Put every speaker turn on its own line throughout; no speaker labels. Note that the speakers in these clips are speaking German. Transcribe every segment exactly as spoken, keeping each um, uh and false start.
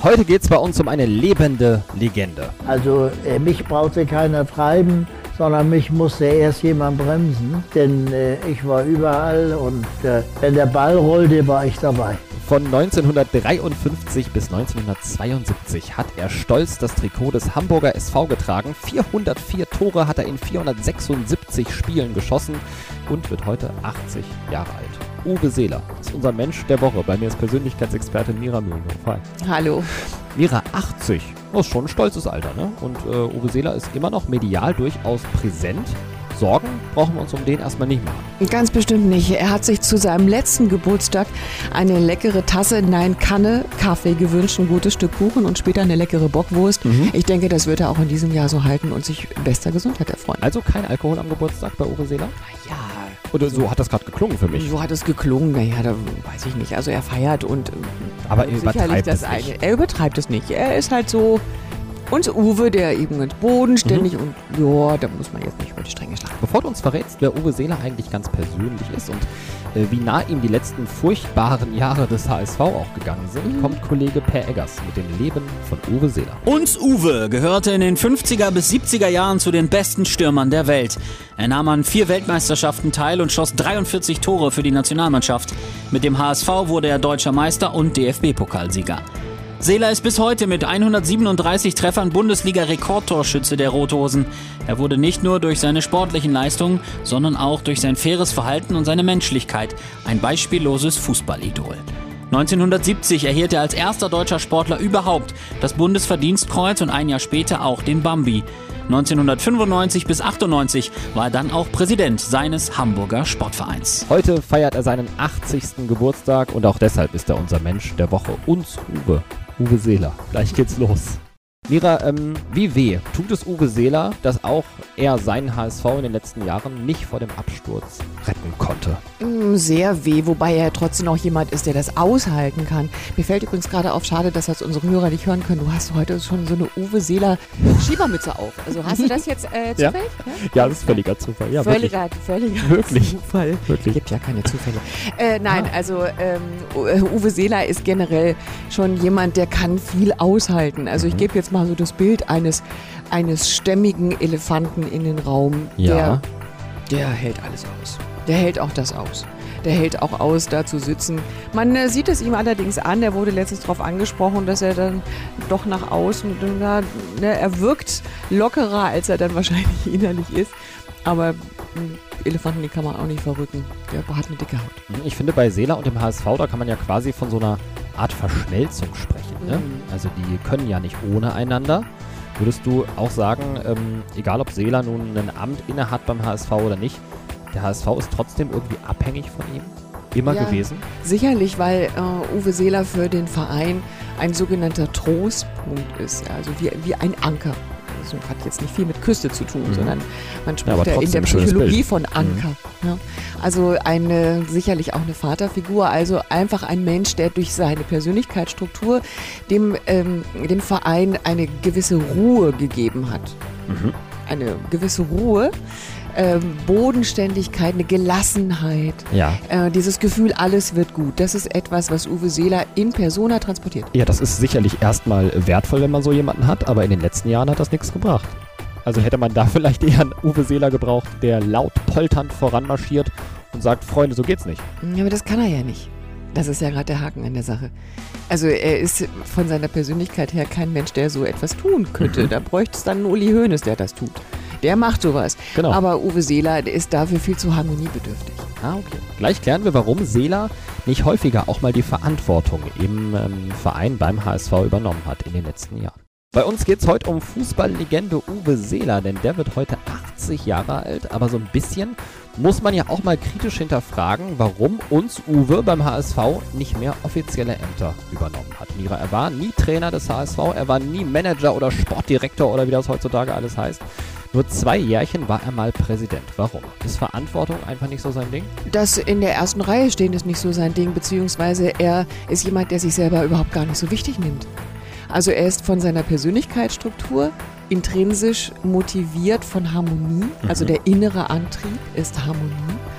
Heute geht es bei uns um eine lebende Legende.
Also äh, mich brauchte keiner treiben, sondern mich musste erst jemand bremsen. Denn äh, ich war überall und äh, wenn der Ball rollte, war ich dabei.
Von neunzehnhundertdreiundfünfzig bis neunzehnhundertzweiundsiebzig hat er stolz das Trikot des Hamburger S V getragen. vierhundertvier Tore hat er in vierhundertsechsundsiebzig Spielen geschossen und wird heute achtzig Jahre alt. Uwe Seeler ist unser Mensch der Woche. Bei mir ist Persönlichkeitsexpertin Mira Mühlenhoff. Hi.
Hallo.
Mira, achtzig. Das ist schon ein stolzes Alter, ne? Und äh, Uwe Seeler ist immer noch medial durchaus präsent. Sorgen brauchen wir uns um den erstmal nicht machen.
Ganz bestimmt nicht. Er hat sich zu seinem letzten Geburtstag eine leckere Tasse, nein, Kanne Kaffee gewünscht, ein gutes Stück Kuchen und später eine leckere Bockwurst. Mhm. Ich denke, das wird er auch in diesem Jahr so halten und sich bester Gesundheit erfreuen.
Also kein Alkohol am Geburtstag bei Uwe Seeler?
Ja.
Oder so hat das gerade geklungen für mich.
So hat es geklungen, naja, da weiß ich nicht. Also er feiert und
aber er übertreibt es
das
nicht.
Eine. Er übertreibt es nicht. Er ist halt so und Uwe, der eben ganz bodenständig mhm. und ja, da muss man jetzt nicht über die Stränge schlagen.
Bevor du uns verrätst, wer Uwe Seeler eigentlich ganz persönlich ist und äh, wie nah ihm die letzten furchtbaren Jahre des H S V auch gegangen sind, mhm. kommt Kollege Per Eggers mit dem Leben von Uwe Seeler.
Und Uwe gehörte in den fünfziger bis siebziger Jahren zu den besten Stürmern der Welt. Er nahm an vier Weltmeisterschaften teil und schoss dreiundvierzig Tore für die Nationalmannschaft. Mit dem H S V wurde er Deutscher Meister und D F B-Pokalsieger. Seeler ist bis heute mit hundertsiebenunddreißig Treffern Bundesliga-Rekordtorschütze der Rot-Hosen. Er wurde nicht nur durch seine sportlichen Leistungen, sondern auch durch sein faires Verhalten und seine Menschlichkeit ein beispielloses Fußballidol. neunzehnhundertsiebzig erhielt er als erster deutscher Sportler überhaupt das Bundesverdienstkreuz und ein Jahr später auch den Bambi. neunzehnhundertfünfundneunzig bis achtundneunzig war er dann auch Präsident seines Hamburger Sportvereins.
Heute feiert er seinen achtzigsten Geburtstag und auch deshalb ist er unser Mensch der Woche. Uns Uwe. Uwe Seeler. Gleich geht's los. Mira, ähm, wie weh tut es Uwe Seeler, dass auch er seinen H S V in den letzten Jahren nicht vor dem Absturz retten konnte?
Sehr weh, wobei er trotzdem auch jemand ist, der das aushalten kann. Mir fällt übrigens gerade auf, schade, dass das unsere Hörer nicht hören können. Du hast heute schon so eine Uwe Seeler Schiebermütze auf. Also hast du das jetzt äh, zufällig?
Ja? Ja, das ist völliger Zufall. Ja,
völliger, völliger
wirklich.
Zufall.
Wirklich.
Gibt ja keine Zufälle. Äh, nein, ah. also ähm, Uwe Seeler ist generell schon jemand, der kann viel aushalten. Also ich gebe jetzt mal so das Bild eines, eines stämmigen Elefanten in den Raum.
Ja.
Der, der hält alles aus. Der hält auch das aus. Der hält auch aus, da zu sitzen. Man äh, sieht es ihm allerdings an, er wurde letztens darauf angesprochen, dass er dann doch nach außen, na, ne, er wirkt lockerer, als er dann wahrscheinlich innerlich ist. Aber äh, Elefanten, die kann man auch nicht verrücken. Der hat eine dicke Haut.
Ich finde, bei Seeler und dem H S V, da kann man ja quasi von so einer Art Verschmelzung sprechen. Ne? Mhm. Also die können ja nicht ohne einander. Würdest du auch sagen, ähm, egal ob Seeler nun ein Amt innehat beim H S V oder nicht, der H S V ist trotzdem irgendwie abhängig von ihm? Immer ja, gewesen?
Sicherlich, weil äh, Uwe Seeler für den Verein ein sogenannter Trostpunkt ist. Also wie, wie ein Anker. Also hat jetzt nicht viel mit Küste zu tun, mhm. sondern man spricht ja, in der Psychologie von Anker. Mhm. Ja. Also eine, sicherlich auch eine Vaterfigur, also einfach ein Mensch, der durch seine Persönlichkeitsstruktur dem, ähm, dem Verein eine gewisse Ruhe gegeben hat. Mhm. Eine gewisse Ruhe. Ähm, Bodenständigkeit, eine Gelassenheit,
ja.
äh, dieses Gefühl, alles wird gut. Das ist etwas, was Uwe Seeler in Persona transportiert.
Ja, das ist sicherlich erstmal wertvoll, wenn man so jemanden hat, aber in den letzten Jahren hat das nichts gebracht. Also hätte man da vielleicht eher einen Uwe Seeler gebraucht, der laut polternd voranmarschiert und sagt, Freunde, so geht's nicht.
Ja, aber das kann er ja nicht. Das ist ja gerade der Haken an der Sache. Also er ist von seiner Persönlichkeit her kein Mensch, der so etwas tun könnte. Mhm. Da bräuchte es dann einen Uli Hoeneß, der das tut. Der macht sowas.
Genau.
Aber Uwe Seeler ist dafür viel zu harmoniebedürftig.
Ah, okay. Gleich klären wir, warum Seeler nicht häufiger auch mal die Verantwortung im ähm, Verein beim H S V übernommen hat in den letzten Jahren. Bei uns geht es heute um Fußballlegende Uwe Seeler, denn der wird heute achtzig Jahre alt, aber so ein bisschen muss man ja auch mal kritisch hinterfragen, warum uns Uwe beim H S V nicht mehr offizielle Ämter übernommen hat. Mira, er war nie Trainer des H S V, er war nie Manager oder Sportdirektor oder wie das heutzutage alles heißt. Nur zwei Jährchen war er mal Präsident. Warum? Ist Verantwortung einfach nicht so sein Ding?
Das in der ersten Reihe stehen ist nicht so sein Ding, beziehungsweise er ist jemand, der sich selber überhaupt gar nicht so wichtig nimmt. Also er ist von seiner Persönlichkeitsstruktur intrinsisch motiviert von Harmonie, also der innere Antrieb ist Harmonie.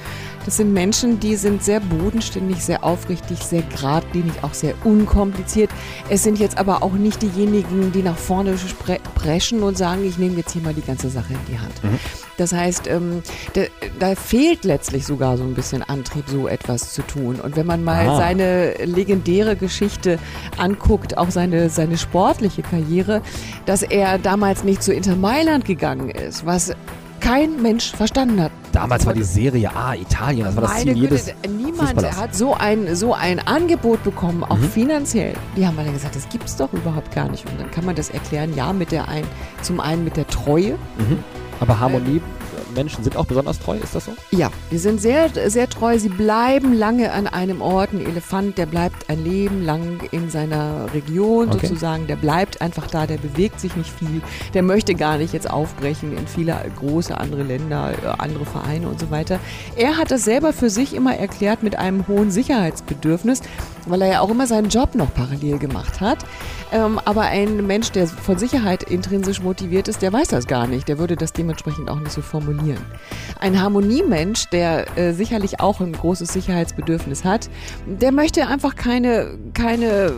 Das sind Menschen, die sind sehr bodenständig, sehr aufrichtig, sehr geradlinig, auch sehr unkompliziert. Es sind jetzt aber auch nicht diejenigen, die nach vorne spre- preschen und sagen, ich nehme jetzt hier mal die ganze Sache in die Hand. Mhm. Das heißt, ähm, da, da fehlt letztlich sogar so ein bisschen Antrieb, so etwas zu tun. Und wenn man mal ah. seine legendäre Geschichte anguckt, auch seine, seine sportliche Karriere, dass er damals nicht zu Inter Mailand gegangen ist, was kein Mensch verstanden hat.
Damals war die Serie A, Italien, das war das Ziel jedes
Güte, niemand hat so ein, so ein Angebot bekommen, auch mhm. finanziell. Die haben alle gesagt, das gibt's doch überhaupt gar nicht. Und dann kann man das erklären, ja, mit der ein, zum einen mit der Treue.
Mhm. Aber Harmonie, ähm, Menschen sind auch besonders treu, ist das so?
Ja, die sind sehr, sehr treu. Sie bleiben lange an einem Ort. Ein Elefant, der bleibt ein Leben lang in seiner Region okay. sozusagen. Der bleibt einfach da, der bewegt sich nicht viel. Der möchte gar nicht jetzt aufbrechen in viele große andere Länder, andere Vereine und so weiter. Er hat das selber für sich immer erklärt mit einem hohen Sicherheitsbedürfnis, weil er ja auch immer seinen Job noch parallel gemacht hat. Ähm, aber ein Mensch, der von Sicherheit intrinsisch motiviert ist, der weiß das gar nicht. Der würde das dementsprechend auch nicht so formulieren. Ein Harmoniemensch, der äh, sicherlich auch ein großes Sicherheitsbedürfnis hat, der möchte einfach keine, keine, äh,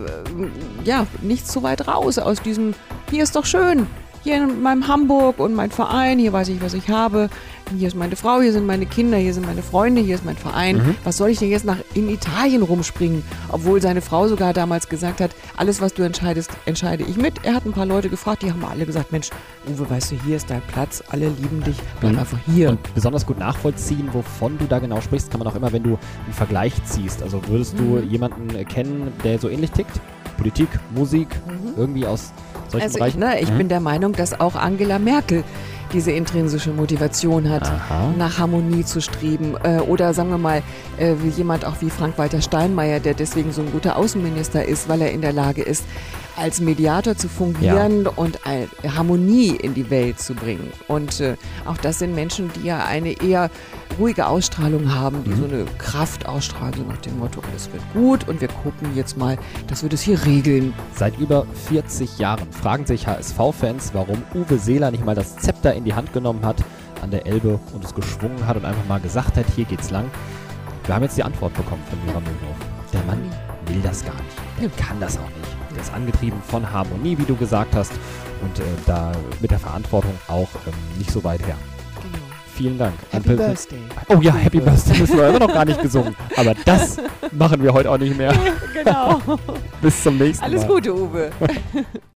ja, nicht zu weit raus aus diesem, hier ist doch schön, hier in meinem Hamburg und mein Verein, hier weiß ich, was ich habe, hier ist meine Frau, hier sind meine Kinder, hier sind meine Freunde, hier ist mein Verein. Mhm. Was soll ich denn jetzt nach in Italien rumspringen? Obwohl seine Frau sogar damals gesagt hat, alles, was du entscheidest, entscheide ich mit. Er hat ein paar Leute gefragt, die haben alle gesagt, Mensch, Uwe, weißt du, hier ist dein Platz, alle lieben dich, bleib mhm. einfach hier. Und
besonders gut nachvollziehen, wovon du da genau sprichst, kann man auch immer, wenn du einen Vergleich ziehst. Also würdest mhm. du jemanden kennen, der so ähnlich tickt? Politik, Musik, mhm. irgendwie aus solchen
also
Bereichen?
Ich, ne, ich mhm. bin der Meinung, dass auch Angela Merkel diese intrinsische Motivation hat, Aha. nach Harmonie zu streben. Äh, oder sagen wir mal, äh, wie jemand auch wie Frank-Walter Steinmeier, der deswegen so ein guter Außenminister ist, weil er in der Lage ist, als Mediator zu fungieren ja. und eine Harmonie in die Welt zu bringen. Und äh, auch das sind Menschen, die ja eine eher ruhige Ausstrahlung haben, die mhm. so eine Kraft ausstrahlen, so nach dem Motto, alles wird gut und wir gucken jetzt mal, dass wir das hier regeln.
Seit über vierzig Jahren fragen sich H S V-Fans, warum Uwe Seeler nicht mal das Zepter in die Hand genommen hat an der Elbe und es geschwungen hat und einfach mal gesagt hat, hier geht's lang. Wir haben jetzt die Antwort bekommen von Mira Mühlenhof. Der Mann will das gar nicht. Der kann das auch nicht. Der ist angetrieben von Harmonie, wie du gesagt hast, und äh, da mit der Verantwortung auch ähm, nicht so weit her.
Genau.
Vielen Dank.
Happy An Birthday.
Oh ja, Happy Birthday müssen wir immer noch gar nicht gesungen. Aber das machen wir heute auch nicht mehr.
Genau.
Bis zum nächsten Mal.
Alles Gute, Uwe.